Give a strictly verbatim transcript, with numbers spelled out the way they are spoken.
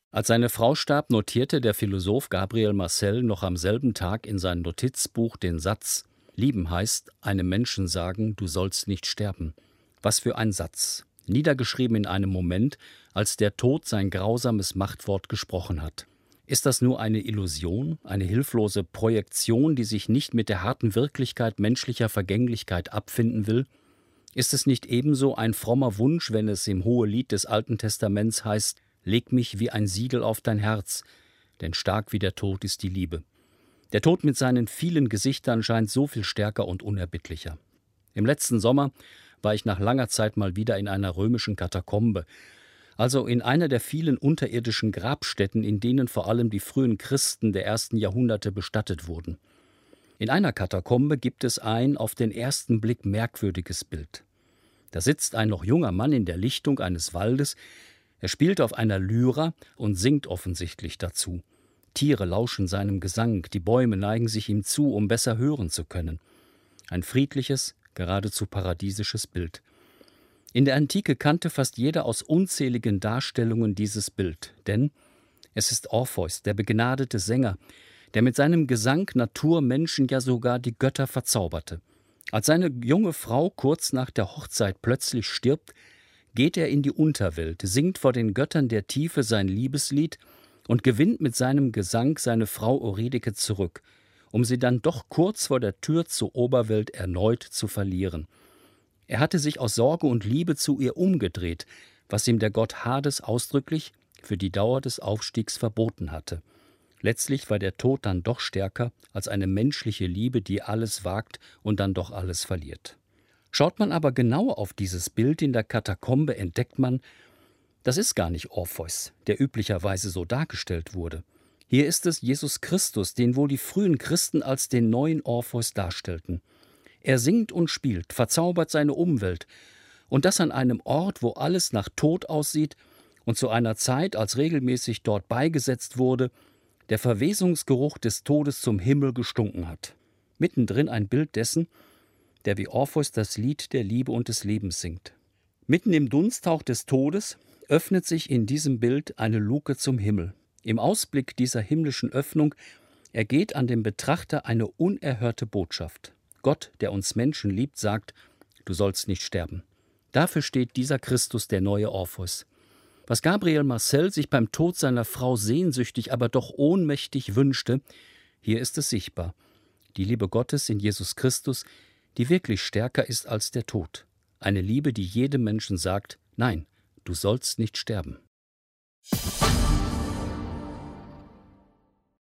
Als seine Frau starb, notierte der Philosoph Gabriel Marcel noch am selben Tag in sein Notizbuch den Satz: Lieben heißt, einem Menschen sagen, du sollst nicht sterben. Was für ein Satz! Niedergeschrieben in einem Moment, als der Tod sein grausames Machtwort gesprochen hat. Ist das nur eine Illusion, eine hilflose Projektion, die sich nicht mit der harten Wirklichkeit menschlicher Vergänglichkeit abfinden will? Ist es nicht ebenso ein frommer Wunsch, wenn es im Hohelied des Alten Testaments heißt: Leg mich wie ein Siegel auf dein Herz, denn stark wie der Tod ist die Liebe. Der Tod mit seinen vielen Gesichtern scheint so viel stärker und unerbittlicher. Im letzten Sommer war ich nach langer Zeit mal wieder in einer römischen Katakombe, also in einer der vielen unterirdischen Grabstätten, in denen vor allem die frühen Christen der ersten Jahrhunderte bestattet wurden. In einer Katakombe gibt es ein auf den ersten Blick merkwürdiges Bild. Da sitzt ein noch junger Mann in der Lichtung eines Waldes. Er spielt auf einer Lyra und singt offensichtlich dazu. Tiere lauschen seinem Gesang, die Bäume neigen sich ihm zu, um besser hören zu können. Ein friedliches, geradezu paradiesisches Bild. In der Antike kannte fast jeder aus unzähligen Darstellungen dieses Bild, denn es ist Orpheus, der begnadete Sänger, der mit seinem Gesang Natur, Menschen, ja sogar die Götter verzauberte. Als seine junge Frau kurz nach der Hochzeit plötzlich stirbt, geht er in die Unterwelt, singt vor den Göttern der Tiefe sein Liebeslied und gewinnt mit seinem Gesang seine Frau Eurydike zurück, um sie dann doch kurz vor der Tür zur Oberwelt erneut zu verlieren. Er hatte sich aus Sorge und Liebe zu ihr umgedreht, was ihm der Gott Hades ausdrücklich für die Dauer des Aufstiegs verboten hatte. Letztlich war der Tod dann doch stärker als eine menschliche Liebe, die alles wagt und dann doch alles verliert. Schaut man aber genauer auf dieses Bild in der Katakombe, entdeckt man, das ist gar nicht Orpheus, der üblicherweise so dargestellt wurde. Hier ist es Jesus Christus, den wohl die frühen Christen als den neuen Orpheus darstellten. Er singt und spielt, verzaubert seine Umwelt, und das an einem Ort, wo alles nach Tod aussieht und zu einer Zeit, als regelmäßig dort beigesetzt wurde, der Verwesungsgeruch des Todes zum Himmel gestunken hat. Mittendrin ein Bild dessen, der wie Orpheus das Lied der Liebe und des Lebens singt. Mitten im Dunsthauch des Todes öffnet sich in diesem Bild eine Luke zum Himmel. Im Ausblick dieser himmlischen Öffnung ergeht an den Betrachter eine unerhörte Botschaft. Gott, der uns Menschen liebt, sagt: Du sollst nicht sterben. Dafür steht dieser Christus, der neue Orpheus. Was Gabriel Marcel sich beim Tod seiner Frau sehnsüchtig, aber doch ohnmächtig wünschte, hier ist es sichtbar. Die Liebe Gottes in Jesus Christus, die wirklich stärker ist als der Tod. Eine Liebe, die jedem Menschen sagt: Nein, du sollst nicht sterben.